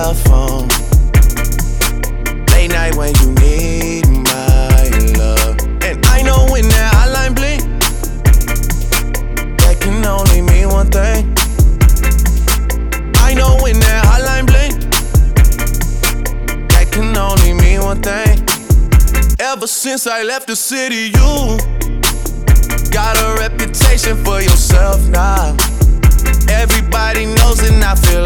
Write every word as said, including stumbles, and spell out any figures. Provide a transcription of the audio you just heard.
cell phone. Late night when you need my love. And I know when that hotline blink, that can only mean one thing. I know when that hotline blink, that can only mean one thing. Ever since I left the city, you got a reputation for yourself now. Everybody knows and I feel